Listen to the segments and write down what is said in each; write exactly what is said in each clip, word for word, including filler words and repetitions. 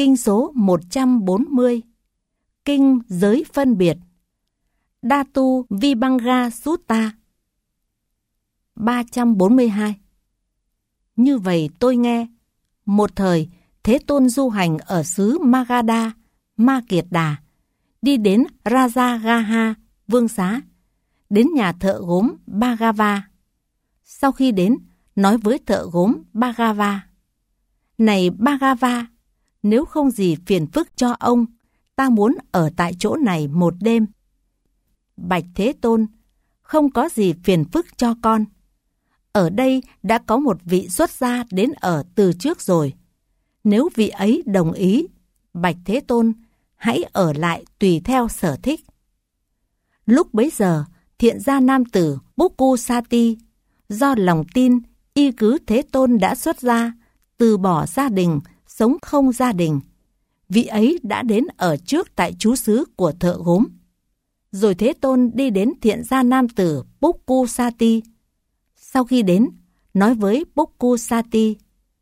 Kinh số một trăm bốn mươi. Kinh giới phân biệt. Dhatu Vibhanga Sutta. ba trăm bốn mươi hai. Như vậy tôi nghe, một thời Thế Tôn du hành ở xứ Magadha, Ma Kiệt Đà, đi đến Rajagaha, vương xá, đến nhà thợ gốm Bhagava. Sau khi đến, nói với thợ gốm Bhagava: Này Bhagava, nếu không gì phiền phức cho ông, ta muốn ở tại chỗ này một đêm. Bạch Thế Tôn, không có gì phiền phức cho con. Ở đây đã có một vị xuất gia đến ở từ trước rồi. Nếu vị ấy đồng ý, Bạch Thế Tôn, hãy ở lại tùy theo sở thích. Lúc bấy giờ, thiện gia nam tử Bukku Sati, do lòng tin, y cứ Thế Tôn đã xuất gia, từ bỏ gia đình, sống không gia đình. Vị ấy đã đến ở trước tại trú xứ của thợ gốm. Rồi Thế Tôn đi đến thiện gia nam tử Bukku Sati. Sau khi đến, nói với Bukku Sati: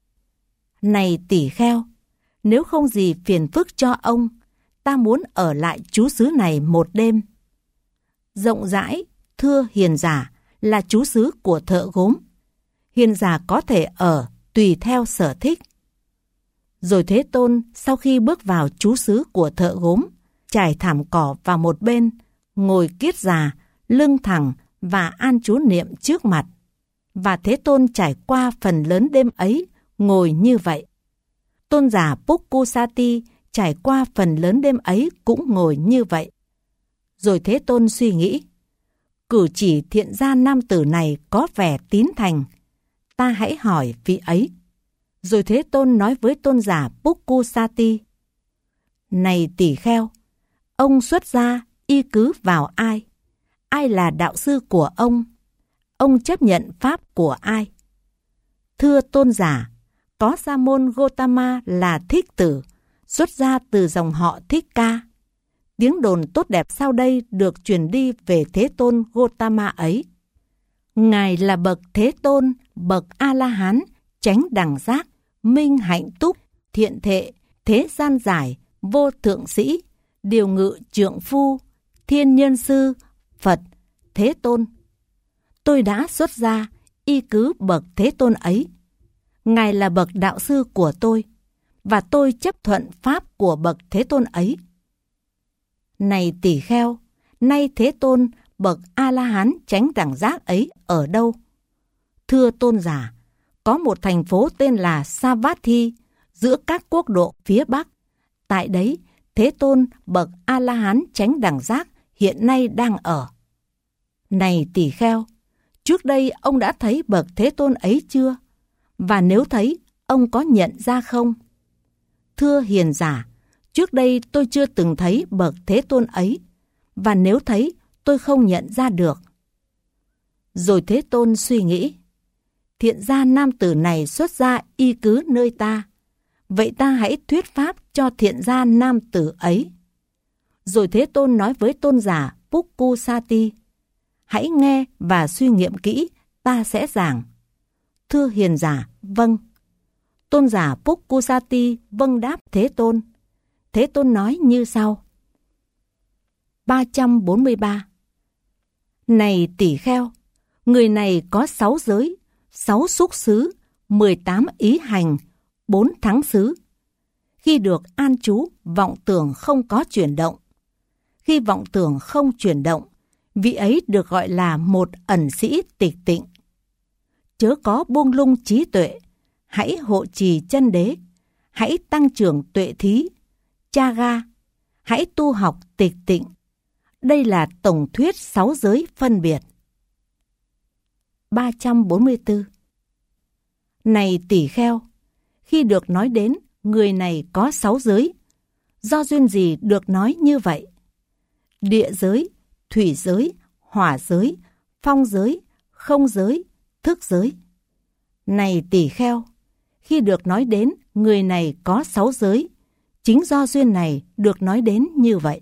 Này tỷ kheo, nếu không gì phiền phức cho ông, ta muốn ở lại trú xứ này một đêm. Rộng rãi, thưa hiền giả, là trú xứ của thợ gốm. Hiền giả có thể ở tùy theo sở thích. Rồi Thế Tôn sau khi bước vào trú xứ của thợ gốm, trải thảm cỏ vào một bên, ngồi kiết già, lưng thẳng và an trú niệm trước mặt. Và Thế Tôn trải qua phần lớn đêm ấy, ngồi như vậy. Tôn giả Bukku Sati trải qua phần lớn đêm ấy cũng ngồi như vậy. Rồi Thế Tôn suy nghĩ: Cử chỉ thiện gia nam tử này có vẻ tín thành, ta hãy hỏi vị ấy. Rồi Thế Tôn nói với tôn giả Bukku Sati: Này tỷ kheo, ông xuất gia y cứ vào ai? Ai là đạo sư của ông? Ông chấp nhận pháp của ai? Thưa tôn giả, có Sa môn Gotama là thích tử, xuất gia từ dòng họ Thích Ca. Tiếng đồn tốt đẹp sau đây được truyền đi về Thế Tôn Gotama ấy. Ngài là bậc Thế Tôn, bậc A-la-hán, chánh đẳng giác, minh hạnh túc, thiện thệ, thế gian giải, vô thượng sĩ, điều ngự trượng phu, thiên nhân sư, Phật, Thế Tôn. Tôi đã xuất gia, y cứ bậc Thế Tôn ấy. Ngài là bậc đạo sư của tôi, và tôi chấp thuận pháp của bậc Thế Tôn ấy. Này tỷ kheo, nay Thế Tôn, bậc A-la-hán chánh đẳng giác ấy ở đâu? Thưa tôn giả, có một thành phố tên là Savatthi, giữa các quốc độ phía Bắc. Tại đấy, Thế Tôn, bậc A-la-hán chánh đẳng giác hiện nay đang ở. Này tỷ kheo, trước đây ông đã thấy bậc Thế Tôn ấy chưa? Và nếu thấy, ông có nhận ra không? Thưa hiền giả, trước đây tôi chưa từng thấy bậc Thế Tôn ấy, và nếu thấy, tôi không nhận ra được. Rồi Thế Tôn suy nghĩ: Thiện gia nam tử này xuất gia y cứ nơi ta, vậy ta hãy thuyết pháp cho thiện gia nam tử ấy. Rồi Thế Tôn nói với tôn giả Bukku Sati: Hãy nghe và suy nghiệm kỹ, ta sẽ giảng. Thưa hiền giả, vâng. Tôn giả Bukku Sati vâng đáp Thế Tôn. Thế Tôn nói như sau. ba trăm bốn mươi ba. Này tỷ kheo, người này có sáu giới, sáu xúc xứ, mười tám ý hành, bốn thắng xứ. Khi được an trú, vọng tưởng không có chuyển động. Khi vọng tưởng không chuyển động, vị ấy được gọi là một ẩn sĩ tịch tịnh. Chớ có buông lung trí tuệ, hãy hộ trì chân đế, hãy tăng trưởng tuệ thí, chaga, hãy tu học tịch tịnh. Đây là tổng thuyết sáu giới phân biệt. ba trăm bốn mươi tư. Này tỷ kheo, khi được nói đến người này có sáu giới, do duyên gì được nói như vậy? Địa giới, thủy giới, hỏa giới, phong giới, không giới, thức giới. Này tỷ kheo, khi được nói đến người này có sáu giới, chính do duyên này được nói đến như vậy.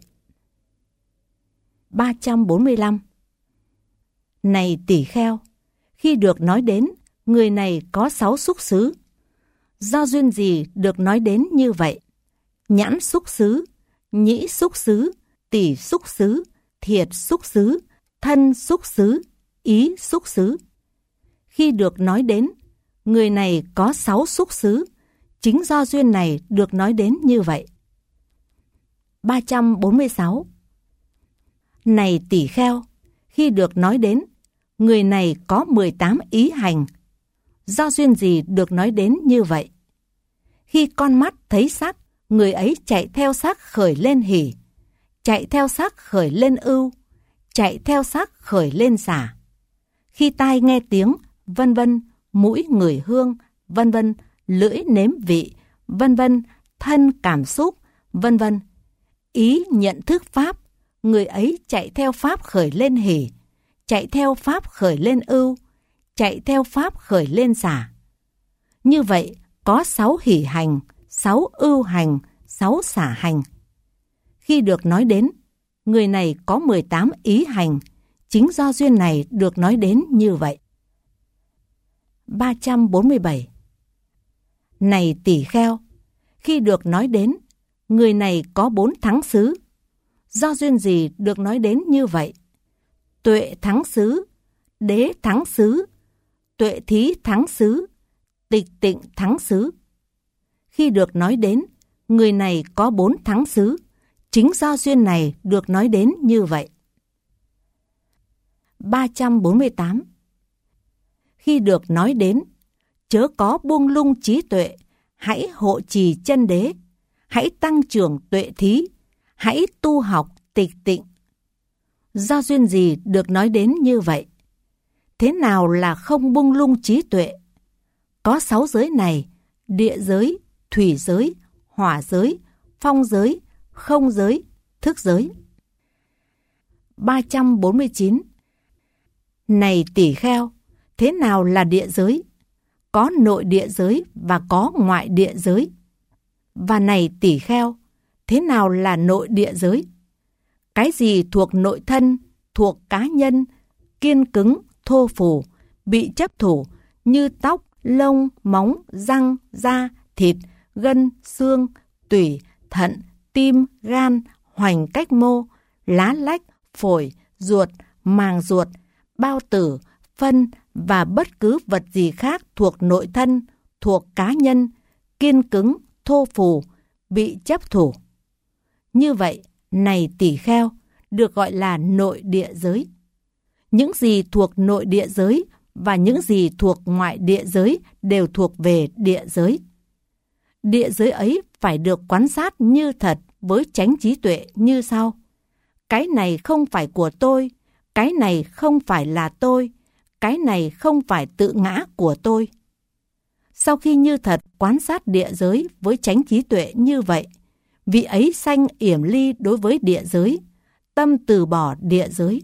ba trăm bốn mươi lăm. Này tỷ kheo, khi được nói đến người này có sáu xúc xứ, do duyên gì được nói đến như vậy? nhãn xúc xứ, nhĩ xúc xứ, tỷ xúc xứ, thiệt xúc xứ, thân xúc xứ, ý xúc xứ. Khi được nói đến, người này có sáu xúc xứ, chính do duyên này được nói đến như vậy. ba trăm bốn mươi sáu. Này tỷ kheo, khi được nói đến, người này có mười tám ý hành, do duyên gì được nói đến như vậy? Khi con mắt thấy sắc, người ấy chạy theo sắc khởi lên hỉ, chạy theo sắc khởi lên ưu, chạy theo sắc khởi lên xả. Khi tai nghe tiếng, vân vân, mũi ngửi hương, vân vân, lưỡi nếm vị, vân vân, thân cảm xúc, vân vân, ý nhận thức pháp, người ấy chạy theo pháp khởi lên hỉ, chạy theo pháp khởi lên ưu, chạy theo pháp khởi lên xả. Như vậy, có sáu hỷ hành, sáu ưu hành, sáu xả hành. Khi được nói đến, người này có mười tám ý hành, chính do duyên này được nói đến như vậy. ba trăm bốn mươi bảy. Này tỷ kheo, khi được nói đến, người này có bốn thắng xứ, do duyên gì được nói đến như vậy? Tuệ thắng xứ, đế thắng xứ, tuệ thí thắng xứ, tịch tịnh thắng xứ. Khi được nói đến, người này có bốn thắng xứ, chính do duyên này được nói đến như vậy. ba trăm bốn mươi tám. Khi được nói đến, chớ có buông lung trí tuệ, hãy hộ trì chân đế, hãy tăng trưởng tuệ thí, hãy tu học tịch tịnh. Do duyên gì được nói đến như vậy? Thế nào là không buông lung trí tuệ? Có sáu giới này: địa giới, thủy giới, hỏa giới, phong giới, không giới, thức giới. ba trăm bốn mươi chín. Này tỷ kheo, thế nào là địa giới? Có nội địa giới và có ngoại địa giới. Và này tỷ kheo, thế nào là nội địa giới? Cái gì thuộc nội thân, thuộc cá nhân, kiên cứng, thô phù, bị chấp thủ như tóc, lông, móng, răng, da, thịt, gân, xương, tủy, thận, tim, gan, hoành cách mô, lá lách, phổi, ruột, màng ruột, bao tử, phân và bất cứ vật gì khác thuộc nội thân, thuộc cá nhân, kiên cứng, thô phù, bị chấp thủ. Như vậy, này tỷ kheo, được gọi là nội địa giới. Những gì thuộc nội địa giới và những gì thuộc ngoại địa giới đều thuộc về địa giới. Địa giới ấy phải được quan sát như thật với chánh trí tuệ như sau: cái này không phải của tôi, cái này không phải là tôi, cái này không phải tự ngã của tôi. Sau khi như thật quan sát địa giới với chánh trí tuệ như vậy, vị ấy sanh yểm ly đối với địa giới, tâm từ bỏ địa giới.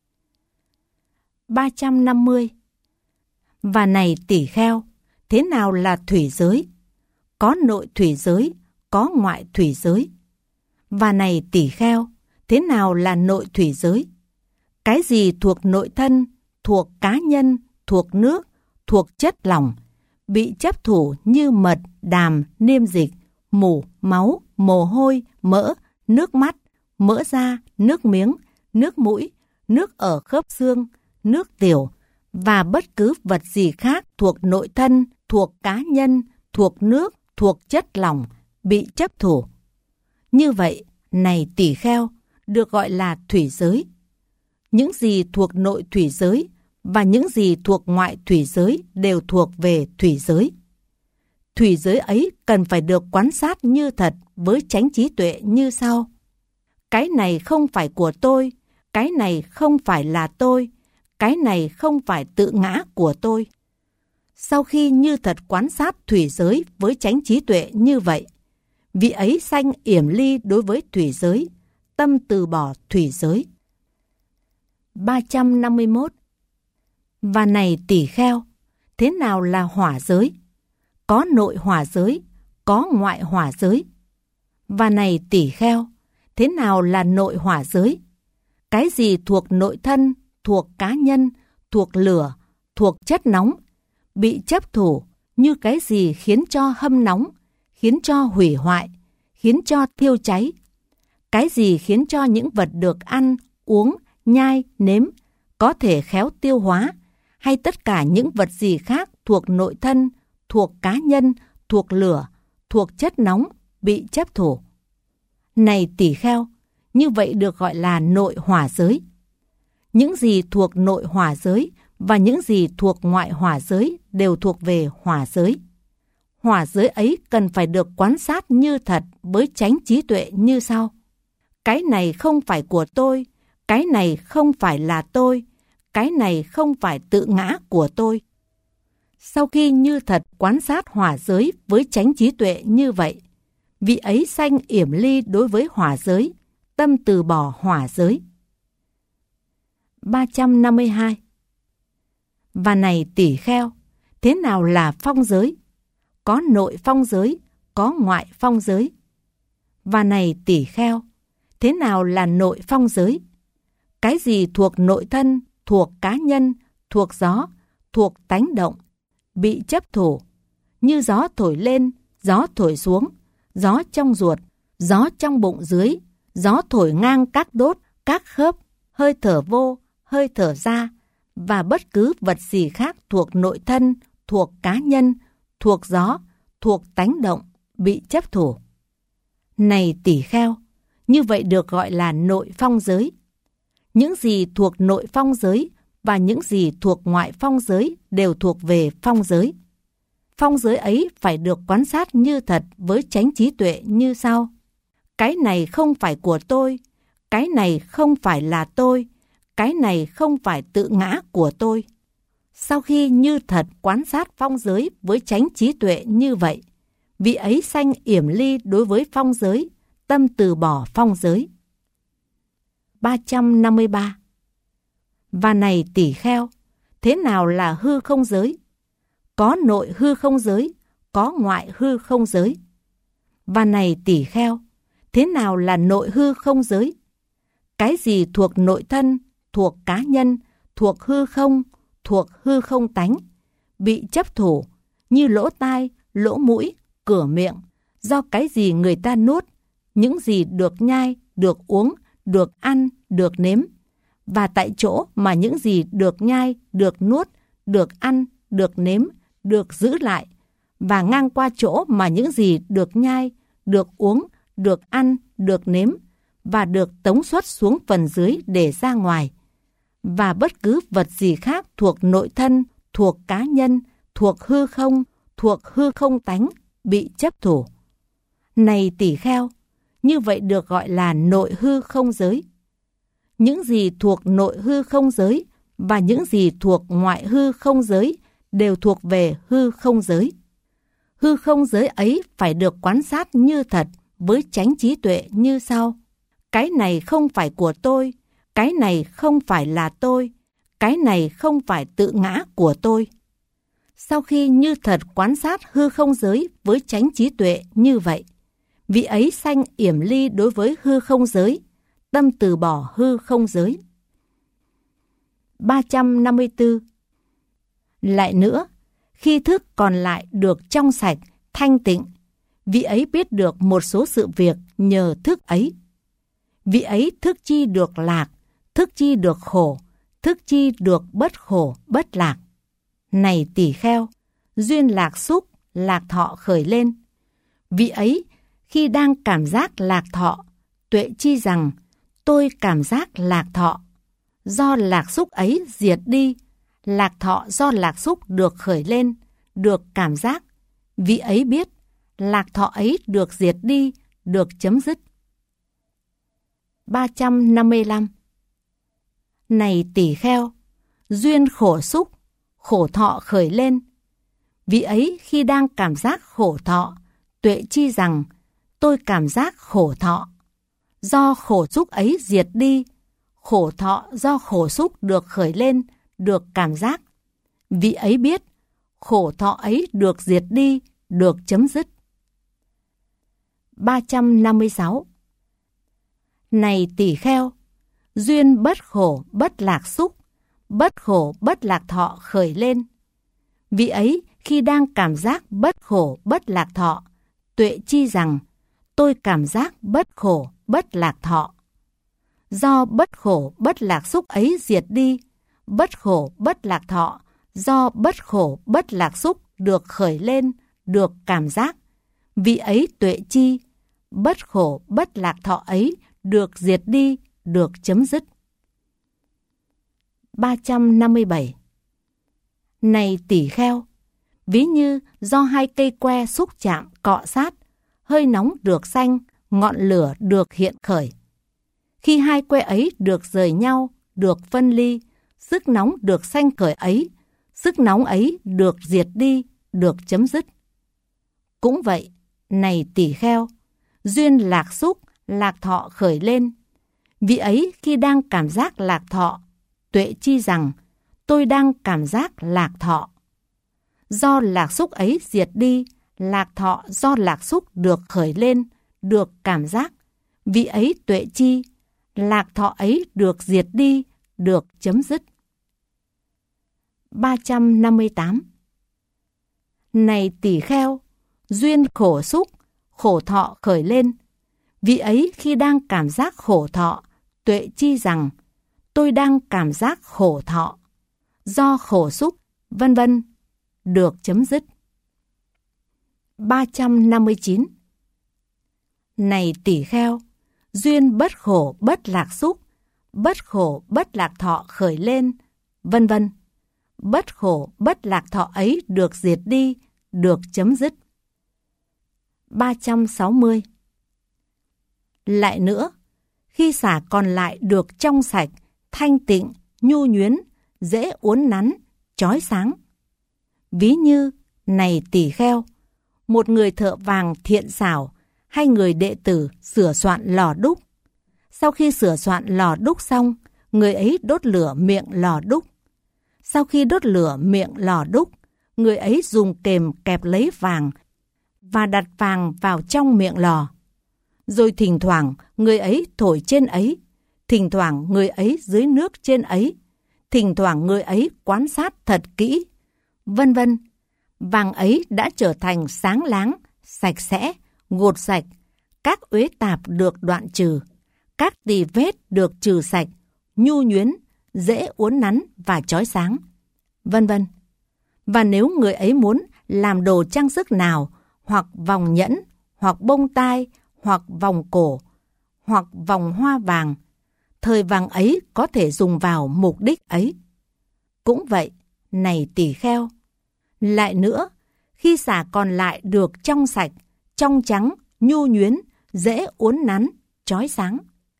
ba trăm năm mươi. Và này tỷ kheo, thế nào là thủy giới? Có nội thủy giới, có ngoại thủy giới. Và này tỷ kheo, thế nào là nội thủy giới? Cái gì thuộc nội thân, thuộc cá nhân, thuộc nước, thuộc chất lỏng, bị chấp thủ như mật, đàm, niêm dịch, mủ, máu, mồ hôi, mỡ, nước mắt, mỡ da, nước miếng, nước mũi, nước ở khớp xương, nước tiểu và bất cứ vật gì khác thuộc nội thân, thuộc cá nhân, thuộc nước, thuộc chất lỏng, bị chấp thủ. Như vậy, này tỷ kheo, được gọi là thủy giới. Những gì thuộc nội thủy giới và những gì thuộc ngoại thủy giới đều thuộc về thủy giới. Thủy giới ấy cần phải được quan sát như thật với chánh trí tuệ như sau: cái này không phải của tôi, cái này không phải là tôi, cái này không phải tự ngã của tôi. Sau khi như thật quan sát thủy giới với chánh trí tuệ như vậy, vị ấy sanh yểm ly đối với thủy giới, tâm từ bỏ thủy giới. ba trăm năm mươi mốt. Và này tỷ kheo, thế nào là hỏa giới? Có nội hỏa giới, có ngoại hỏa giới. Và này tỷ kheo, thế nào là nội hỏa giới? Cái gì thuộc nội thân, thuộc cá nhân, thuộc lửa, thuộc chất nóng, bị chấp thủ như cái gì khiến cho hâm nóng, khiến cho hủy hoại, khiến cho thiêu cháy? Cái gì khiến cho những vật được ăn, uống, nhai, nếm có thể khéo tiêu hóa, hay tất cả những vật gì khác thuộc nội thân, thuộc cá nhân, thuộc lửa, thuộc chất nóng bị chấp thủ? Này tỳ kheo, như vậy được gọi là nội hỏa giới. Những gì thuộc nội hỏa giới và những gì thuộc ngoại hỏa giới đều thuộc về hỏa giới. Hỏa giới ấy cần phải được quan sát như thật với chánh trí tuệ như sau. Cái này không phải của tôi, cái này không phải là tôi, cái này không phải tự ngã của tôi. Sau khi như thật quan sát hỏa giới với chánh trí tuệ như vậy, vị ấy sanh yểm ly đối với hỏa giới, tâm từ bỏ hỏa giới. ba trăm năm mươi hai. Và này tỳ kheo, thế nào là phong giới? Có nội phong giới, có ngoại phong giới. Và này tỳ kheo, thế nào là nội phong giới? Cái gì thuộc nội thân, thuộc cá nhân, thuộc gió, thuộc tánh động, bị chấp thủ, như gió thổi lên, gió thổi xuống, gió trong ruột, gió trong bụng dưới, gió thổi ngang các đốt, các khớp, hơi thở vô, hơi thở ra, và bất cứ vật gì khác thuộc nội thân, thuộc cá nhân, thuộc gió, thuộc tánh động, bị chấp thủ. Này tỳ kheo, như vậy được gọi là nội phong giới. Những gì thuộc nội phong giới và những gì thuộc ngoại phong giới đều thuộc về phong giới. Phong giới ấy phải được quan sát như thật với chánh trí tuệ như sau. Cái này không phải của tôi, cái này không phải là tôi, cái này không phải tự ngã của tôi. Sau khi như thật quan sát phong giới với chánh trí tuệ như vậy, vị ấy sanh yểm ly đối với phong giới, tâm từ bỏ phong giới. ba trăm năm mươi ba. Và này tỳ kheo, thế nào là hư không giới? Có nội hư không giới, có ngoại hư không giới. Và này tỳ kheo, thế nào là nội hư không giới? Cái gì thuộc nội thân, thuộc cá nhân, thuộc hư không, thuộc hư không tánh, bị chấp thủ, như lỗ tai, lỗ mũi, cửa miệng, do cái gì người ta nuốt, những gì được nhai, được uống, được ăn, được nếm, và tại chỗ mà những gì được nhai, được nuốt, được ăn, được nếm, được giữ lại, và ngang qua chỗ mà những gì được nhai, được uống, được ăn, được nếm, và được tống xuất xuống phần dưới để ra ngoài, và bất cứ vật gì khác thuộc nội thân, thuộc cá nhân, thuộc hư không, thuộc hư không tánh, bị chấp thủ. Này tỳ kheo, như vậy được gọi là nội hư không giới. Những gì thuộc nội hư không giới và những gì thuộc ngoại hư không giới đều thuộc về hư không giới. Hư không giới ấy phải được quan sát như thật với chánh trí tuệ như sau. Cái này không phải của tôi, cái này không phải là tôi, cái này không phải tự ngã của tôi. Sau khi như thật quan sát hư không giới với chánh trí tuệ như vậy, vị ấy sanh yểm ly đối với hư không giới, tâm từ bỏ hư không giới. ba trăm năm mươi tư. Lại nữa, khi thức còn lại được trong sạch, thanh tịnh, vị ấy biết được một số sự việc nhờ thức ấy. Vị ấy thức chi được lạc, thức chi được khổ, thức chi được bất khổ, bất lạc. Này tỳ kheo, duyên lạc xúc, lạc thọ khởi lên. Vị ấy khi đang cảm giác lạc thọ, tuệ chi rằng tôi cảm giác lạc thọ. Do lạc xúc ấy diệt đi, lạc thọ do lạc xúc được khởi lên, được cảm giác. Vị ấy biết lạc thọ ấy được diệt đi, được chấm dứt. ba trăm năm mươi lăm. Này tỳ kheo, duyên khổ xúc, khổ thọ khởi lên. Vị ấy khi đang cảm giác khổ thọ, tuệ chi rằng tôi cảm giác khổ thọ. Do khổ xúc ấy diệt đi, khổ thọ do khổ xúc được khởi lên, được cảm giác. Vị ấy biết khổ thọ ấy được diệt đi, được chấm dứt. ba trăm năm mươi sáu. Này tỳ kheo, duyên bất khổ bất lạc xúc, bất khổ bất lạc thọ khởi lên. Vị ấy khi đang cảm giác bất khổ bất lạc thọ, tuệ chi rằng tôi cảm giác bất khổ, bất lạc thọ. Do bất khổ, bất lạc xúc ấy diệt đi, bất khổ, bất lạc thọ, do bất khổ, bất lạc xúc được khởi lên, được cảm giác. Vì ấy tuệ chi, bất khổ, bất lạc thọ ấy được diệt đi, được chấm dứt. ba trăm năm mươi bảy. Này tỷ kheo, ví như do hai cây que xúc chạm cọ sát, hơi nóng được sanh, ngọn lửa được hiện khởi. Khi hai que ấy được rời nhau, được phân ly, sức nóng được sanh khởi ấy, sức nóng ấy được diệt đi, được chấm dứt. Cũng vậy, này tỷ kheo, duyên lạc xúc, lạc thọ khởi lên. Vì ấy khi đang cảm giác lạc thọ, tuệ chi rằng tôi đang cảm giác lạc thọ. Do lạc xúc ấy diệt đi, lạc thọ do lạc xúc được khởi lên, được cảm giác. Vì ấy tuệ chi, lạc thọ ấy được diệt đi, được chấm dứt. ba trăm năm mươi tám. Này tỷ kheo, duyên khổ xúc, khổ thọ khởi lên. Vì ấy khi đang cảm giác khổ thọ, tuệ chi rằng tôi đang cảm giác khổ thọ. Do khổ xúc, vân vân, được chấm dứt. ba trăm năm mươi chín. Này tỷ kheo, duyên bất khổ bất lạc xúc, bất khổ bất lạc thọ khởi lên, vân vân. Bất khổ bất lạc thọ ấy được diệt đi, được chấm dứt. ba trăm sáu mươi. Lại nữa, khi xả còn lại được trong sạch, thanh tịnh, nhu nhuyến, dễ uốn nắn, chói sáng. Ví như, này tỷ kheo, một người thợ vàng thiện xảo hay người đệ tử sửa soạn lò đúc. Sau khi sửa soạn lò đúc xong, người ấy đốt lửa miệng lò đúc. Sau khi đốt lửa miệng lò đúc, người ấy dùng kềm kẹp lấy vàng và đặt vàng vào trong miệng lò. Rồi thỉnh thoảng người ấy thổi trên ấy, thỉnh thoảng người ấy dưới nước trên ấy, thỉnh thoảng người ấy quan sát thật kỹ, vân vân. Vàng ấy đã trở thành sáng láng, sạch sẽ, gột sạch, các uế tạp được đoạn trừ, các tì vết được trừ sạch, nhu nhuyến, dễ uốn nắn và chói sáng, vân vân. Và nếu người ấy muốn làm đồ trang sức nào, hoặc vòng nhẫn, hoặc bông tai, hoặc vòng cổ, hoặc vòng hoa vàng, thời vàng ấy có thể dùng vào mục đích ấy. Cũng vậy, này tỷ kheo. Lại nữa, khi xả còn lại được trong sạch, trong trắng, nhu nhuyến, dễ uốn nắn, chói sáng.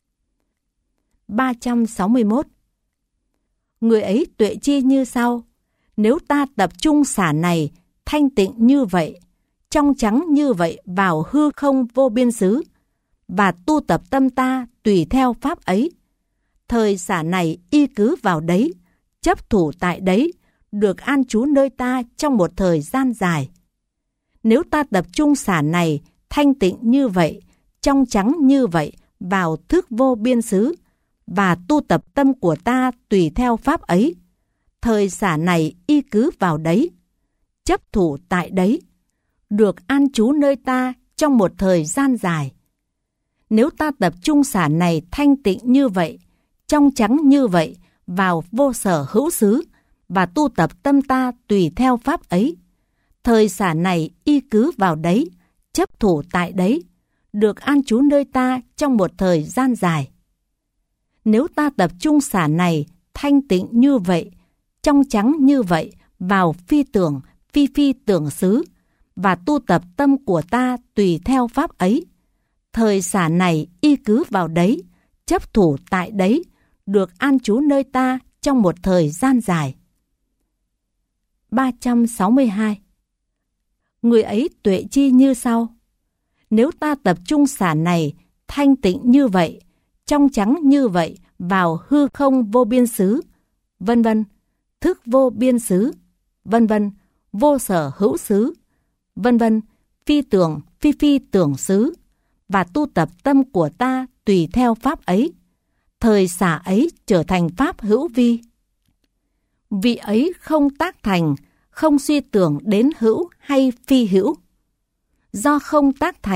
ba trăm sáu mươi mốt. Người ấy tuệ chi như sau: nếu ta tập trung xả này, thanh tịnh như vậy, trong trắng như vậy vào hư không vô biên xứ, và tu tập tâm ta tùy theo pháp ấy, thời xả này y cứ vào đấy, chấp thủ tại đấy, được an trú nơi ta trong một thời gian dài. Nếu ta tập trung xả này, thanh tịnh như vậy, trong trắng như vậy, vào thức vô biên xứ, và tu tập tâm của ta tùy theo pháp ấy, thời xả này y cứ vào đấy, chấp thủ tại đấy, được an trú nơi ta trong một thời gian dài. Nếu ta tập trung xả này thanh tịnh như vậy, trong trắng như vậy, vào vô sở hữu xứ, và tu tập tâm ta tùy theo pháp ấy, thời xả này y cứ vào đấy, chấp thủ tại đấy, được an trú nơi ta trong một thời gian dài. Nếu ta tập trung xả này thanh tịnh như vậy, trong trắng như vậy, vào phi tưởng, phi phi tưởng xứ, và tu tập tâm của ta tùy theo pháp ấy, thời xả này y cứ vào đấy, chấp thủ tại đấy, được an trú nơi ta trong một thời gian dài. ba trăm sáu mươi hai. Người ấy tuệ chi như sau: nếu ta tập trung xả này thanh tịnh như vậy, trong trắng như vậy, vào hư không vô biên xứ, vân vân, thức vô biên xứ, vân vân, vô sở hữu xứ, vân vân, phi tưởng, phi phi tưởng xứ, và tu tập tâm của ta tùy theo pháp ấy, thời xả ấy trở thành pháp hữu vi. Vị ấy không tác thành, không suy tưởng đến hữu hay phi hữu. Do không tác thành,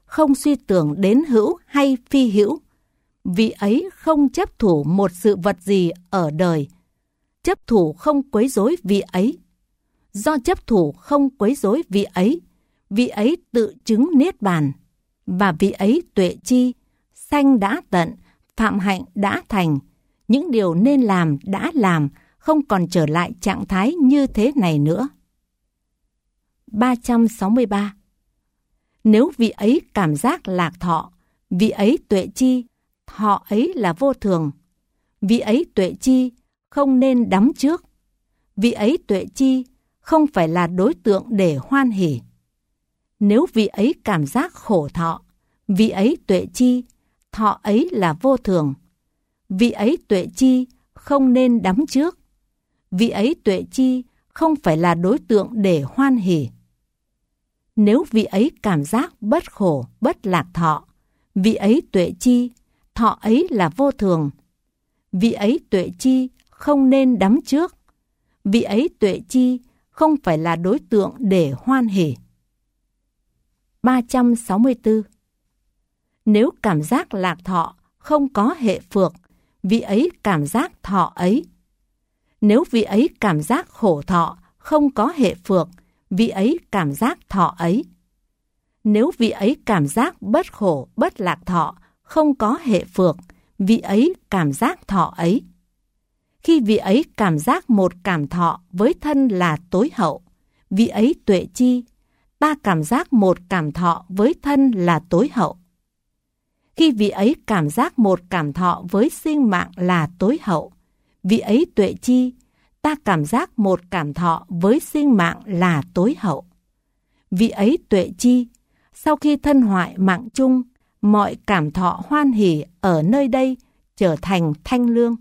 không suy tưởng đến hữu hay phi hữu. Vị ấy không chấp thủ một sự vật gì ở đời. Chấp thủ không quấy rối vị ấy. Do chấp thủ không quấy rối vị ấy, vị ấy tự chứng niết bàn. Và vị ấy tuệ chi, sanh đã tận, phạm hạnh đã thành. Những điều nên làm đã làm, không còn trở lại trạng thái như thế này nữa. ba trăm sáu mươi ba. Nếu vị ấy cảm giác lạc thọ, vị ấy tuệ chi, thọ ấy là vô thường. Vị ấy tuệ chi, không nên đắm trước. Vị ấy tuệ chi, không phải là đối tượng để hoan hỉ. Nếu vị ấy cảm giác khổ thọ, vị ấy tuệ chi, thọ ấy là vô thường. Vị ấy tuệ chi, không nên đắm trước. Vị ấy tuệ chi, không phải là đối tượng để hoan hỉ. Nếu vị ấy cảm giác bất khổ, bất lạc thọ, vị ấy tuệ chi, thọ ấy là vô thường. Vị ấy tuệ chi, không nên đắm trước. Vị ấy tuệ chi, không phải là đối tượng để hoan hỉ. ba trăm sáu mươi tư. Nếu cảm giác lạc thọ không có hệ phược, vị ấy cảm giác thọ ấy. Nếu vị ấy cảm giác khổ thọ không có hệ phược, vị ấy cảm giác thọ ấy. Nếu vị ấy cảm giác bất khổ, bất lạc thọ không có hệ phược, vị ấy cảm giác thọ ấy. Khi vị ấy cảm giác một cảm thọ với thân là tối hậu, vị ấy tuệ chi, ta cảm giác một cảm thọ với thân là tối hậu. Khi vị ấy cảm giác một cảm thọ với sinh mạng là tối hậu, vị ấy tuệ chi, ta cảm giác một cảm thọ với sinh mạng là tối hậu. Vị ấy tuệ chi, sau khi thân hoại mạng chung, mọi cảm thọ hoan hỉ ở nơi đây trở thành thanh lương.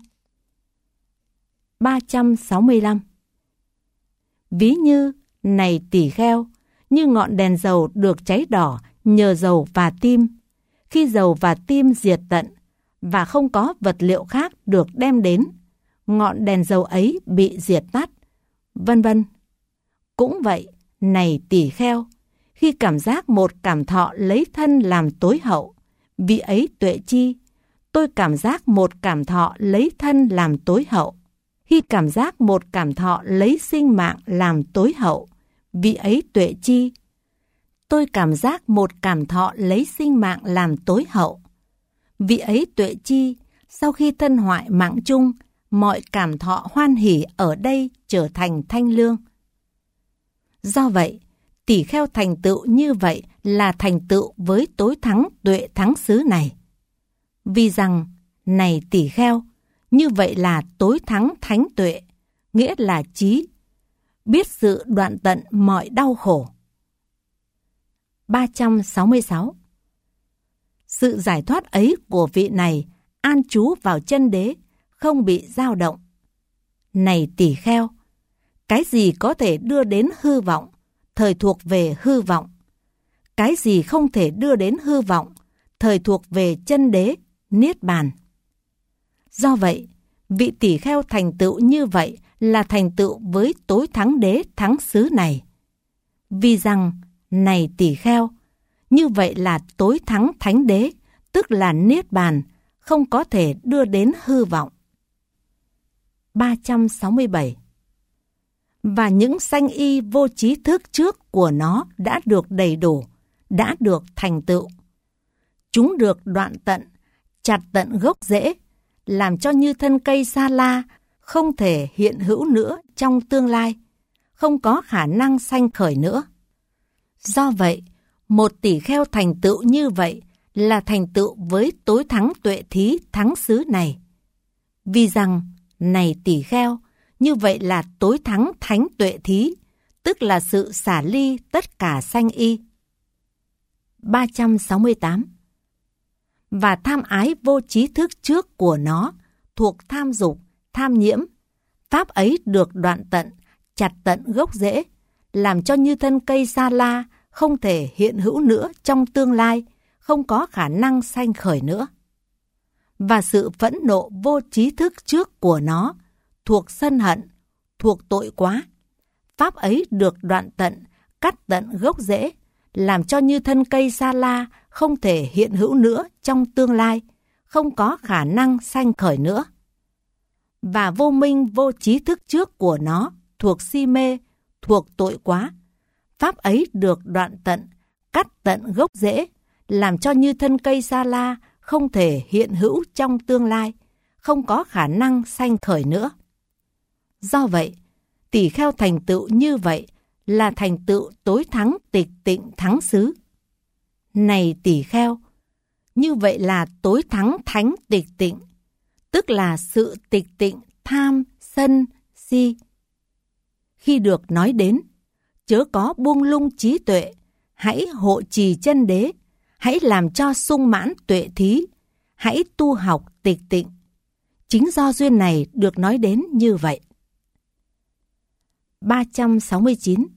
ba trăm sáu mươi lăm. Ví như, này tỳ kheo, như ngọn đèn dầu được cháy đỏ nhờ dầu và tim. Khi dầu và tim diệt tận, và không có vật liệu khác được đem đến, ngọn đèn dầu ấy bị diệt tắt, vân vân. Cũng vậy, này tỳ kheo, khi cảm giác một cảm thọ lấy thân làm tối hậu, vị ấy tuệ chi, tôi cảm giác một cảm thọ lấy thân làm tối hậu. Khi cảm giác một cảm thọ lấy sinh mạng làm tối hậu, vị ấy tuệ chi, tôi cảm giác một cảm thọ lấy sinh mạng làm tối hậu. Vị ấy tuệ chi, sau khi thân hoại mạng chung, mọi cảm thọ hoan hỉ ở đây trở thành thanh lương. Do vậy, tỳ kheo thành tựu như vậy là thành tựu với tối thắng tuệ thắng xứ này. Vì rằng, này tỳ kheo, như vậy là tối thắng thánh tuệ, nghĩa là trí, biết sự đoạn tận mọi đau khổ. ba trăm sáu mươi sáu. Sự giải thoát ấy của vị này an trú vào chân đế, không bị dao động. Này tỳ kheo, cái gì có thể đưa đến hư vọng, thời thuộc về hư vọng. Cái gì không thể đưa đến hư vọng, thời thuộc về chân đế, niết bàn. Do vậy, vị tỳ kheo thành tựu như vậy là thành tựu với tối thắng đế thắng xứ này. Vì rằng, này tỳ kheo, như vậy là tối thắng thánh đế, tức là niết bàn, không có thể đưa đến hư vọng. ba trăm sáu mươi bảy. Và những sanh y vô trí thức trước của nó đã được đầy đủ, đã được thành tựu. Chúng được đoạn tận, chặt tận gốc rễ, làm cho như thân cây sa la không thể hiện hữu nữa trong tương lai, không có khả năng sanh khởi nữa. Do vậy, một tỳ kheo thành tựu như vậy là thành tựu với tối thắng tuệ thí thắng xứ này. Vì rằng, này tỳ kheo, như vậy là tối thắng thánh tuệ thí, tức là sự xả ly tất cả sanh y. ba trăm sáu mươi tám. Và tham ái vô trí thức trước của nó thuộc tham dục, tham nhiễm, pháp ấy được đoạn tận, chặt tận gốc rễ, làm cho như thân cây sa la không thể hiện hữu nữa trong tương lai, không có khả năng sanh khởi nữa. Và sự phẫn nộ vô trí thức trước của nó thuộc sân hận, thuộc tội quá, pháp ấy được đoạn tận, cắt tận gốc rễ, làm cho như thân cây sa la không thể hiện hữu nữa trong tương lai, không có khả năng sanh khởi nữa. Và vô minh vô trí thức trước của nó thuộc si mê, thuộc tội quá. Pháp ấy được đoạn tận, cắt tận gốc rễ, làm cho như thân cây sa la không thể hiện hữu trong tương lai, không có khả năng sanh khởi nữa. Do vậy, tỷ kheo thành tựu như vậy là thành tựu tối thắng tịch tịnh thắng xứ. Này tỷ kheo, như vậy là tối thắng thánh tịch tịnh, tức là sự tịch tịnh tham, sân, si. Khi được nói đến, chớ có buông lung trí tuệ, hãy hộ trì chân đế, hãy làm cho sung mãn tuệ thí, hãy tu học tịch tịnh. Chính do duyên này được nói đến như vậy. ba trăm sáu mươi chín.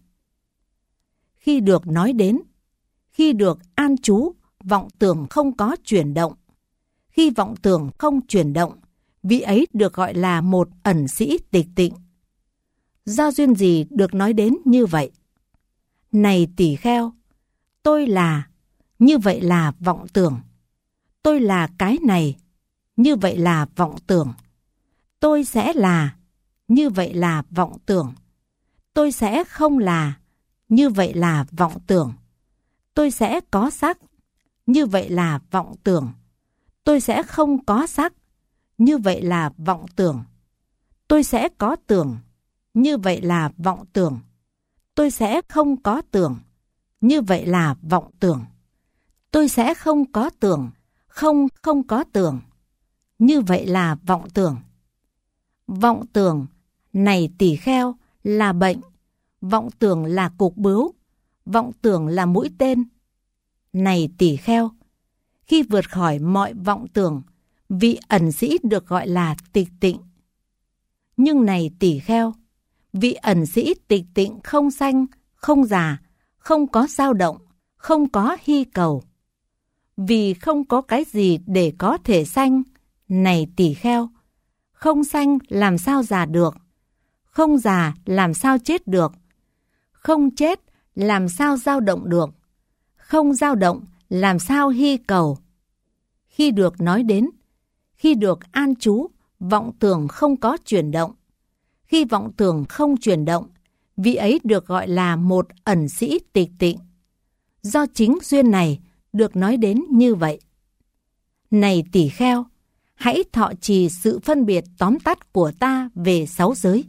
Khi được nói đến, khi được an trú, vọng tưởng không có chuyển động. Khi vọng tưởng không chuyển động, vị ấy được gọi là một ẩn sĩ tịch tịnh. Do duyên gì được nói đến như vậy? Này tỷ kheo, tôi là, như vậy là vọng tưởng. Tôi là cái này, như vậy là vọng tưởng. Tôi sẽ là, như vậy là vọng tưởng. Tôi sẽ không là, như vậy là vọng tưởng. Tôi sẽ có sắc, như vậy là vọng tưởng. Tôi sẽ không có sắc, như vậy là vọng tưởng. Tôi sẽ có tưởng, như vậy là vọng tưởng. Tôi sẽ không có tưởng, như vậy là vọng tưởng. Tôi sẽ không có tưởng, không không có tưởng, như vậy là vọng tưởng. Vọng tưởng, này tỷ kheo, là bệnh. Vọng tưởng là cục bướu. Vọng tưởng là mũi tên. Này tỷ kheo, khi vượt khỏi mọi vọng tưởng, vị ẩn sĩ được gọi là tịch tịnh. Nhưng này tỷ kheo, vị ẩn sĩ tịch tịnh không sanh, không già, không có dao động, không có hy cầu. Vì không có cái gì để có thể sanh, này tỷ kheo, không sanh làm sao già được, không già làm sao chết được, không chết làm sao dao động được, không dao động làm sao hy cầu. Khi được nói đến, khi được an trú, vọng tưởng không có chuyển động. Khi vọng tưởng không chuyển động, vị ấy được gọi là một ẩn sĩ tịch tịnh. Do chính duyên này được nói đến như vậy. Này tỷ kheo, hãy thọ trì sự phân biệt tóm tắt của ta về sáu giới.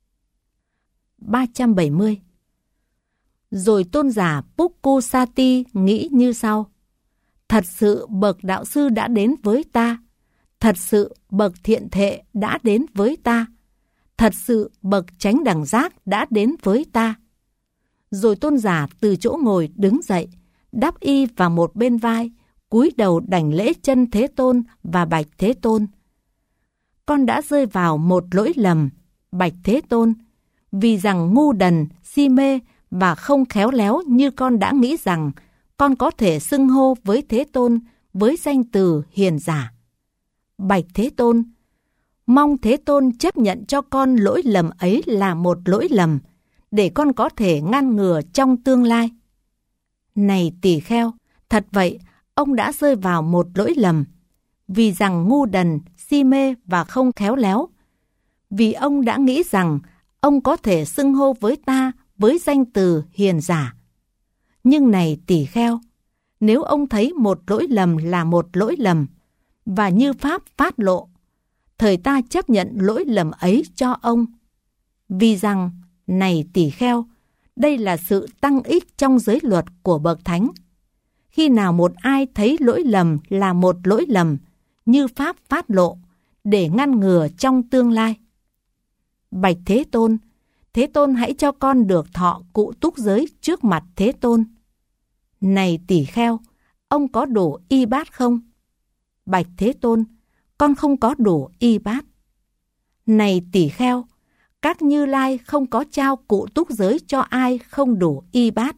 ba trăm bảy mươi. Rồi tôn giả Pukkusati nghĩ như sau: thật sự bậc đạo sư đã đến với ta, thật sự bậc thiện thệ đã đến với ta, thật sự bậc chánh đẳng giác đã đến với ta. Rồi tôn giả từ chỗ ngồi đứng dậy, đắp y vào một bên vai, cúi đầu đảnh lễ chân Thế Tôn và bạch Thế Tôn: con đã rơi vào một lỗi lầm, bạch Thế Tôn, vì rằng ngu đần, si mê và không khéo léo như con đã nghĩ rằng con có thể xưng hô với Thế Tôn với danh từ hiền giả. Bạch Thế Tôn, mong Thế Tôn chấp nhận cho con lỗi lầm ấy là một lỗi lầm, để con có thể ngăn ngừa trong tương lai. Này tỷ kheo, thật vậy, ông đã rơi vào một lỗi lầm, vì rằng ngu đần, si mê và không khéo léo. Vì ông đã nghĩ rằng ông có thể xưng hô với ta với danh từ hiền giả. Nhưng này tỷ kheo, nếu ông thấy một lỗi lầm là một lỗi lầm, và như Pháp phát lộ, thời ta chấp nhận lỗi lầm ấy cho ông. Vì rằng, này tỷ kheo, đây là sự tăng ích trong giới luật của bậc thánh. Khi nào một ai thấy lỗi lầm là một lỗi lầm, như Pháp phát lộ, để ngăn ngừa trong tương lai. Bạch Thế Tôn, Thế Tôn hãy cho con được thọ cụ túc giới trước mặt Thế Tôn. Này tỷ kheo, ông có đủ y bát không? Bạch Thế Tôn, con không có đủ y bát. Này tỷ kheo, các Như Lai không có trao cụ túc giới cho ai không đủ y bát.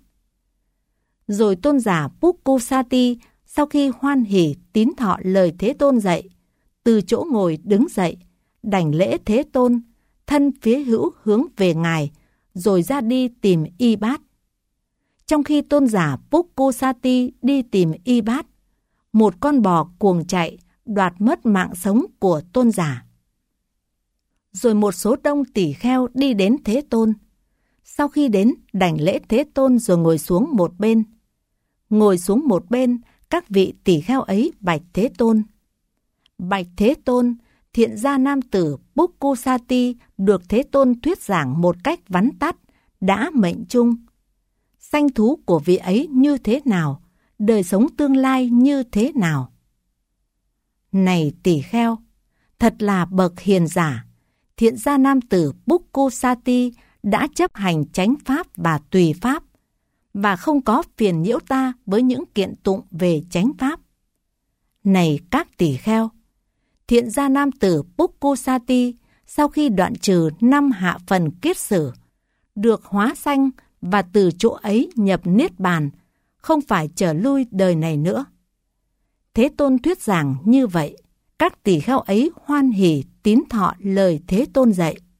Rồi tôn giả Pukkusati sau khi hoan hỉ tín thọ lời Thế Tôn dạy, từ chỗ ngồi đứng dậy, đảnh lễ Thế Tôn, thân phía hữu hướng về Ngài, rồi ra đi tìm y bát. Trong khi tôn giả Pukkusati đi tìm Y Bát, một con bò cuồng chạy đoạt mất mạng sống của tôn giả. Rồi một số đông tỷ kheo đi đến Thế Tôn. Sau khi đến, đảnh lễ Thế Tôn rồi ngồi xuống một bên. Ngồi xuống một bên, các vị tỷ kheo ấy bạch Thế Tôn. Bạch Thế Tôn, thiện gia nam tử Pukkusati được Thế Tôn thuyết giảng một cách vắn tắt, đã mệnh chung. Sanh thú của vị ấy như thế nào? Đời sống tương lai như thế nào? Này tỷ kheo, thật là bậc hiền giả, thiện gia nam tử Pukkusati đã chấp hành chánh pháp và tùy pháp, và không có phiền nhiễu ta với những kiện tụng về chánh pháp. Này các tỷ kheo, thiện gia nam tử Pukkusati sau khi đoạn trừ năm hạ phần kiết sử, được hóa sanh và từ chỗ ấy nhập niết bàn, không phải trở lui đời này nữa. Thế Tôn thuyết giảng như vậy, các tỷ kheo ấy hoan hỉ tín thọ lời Thế Tôn dạy.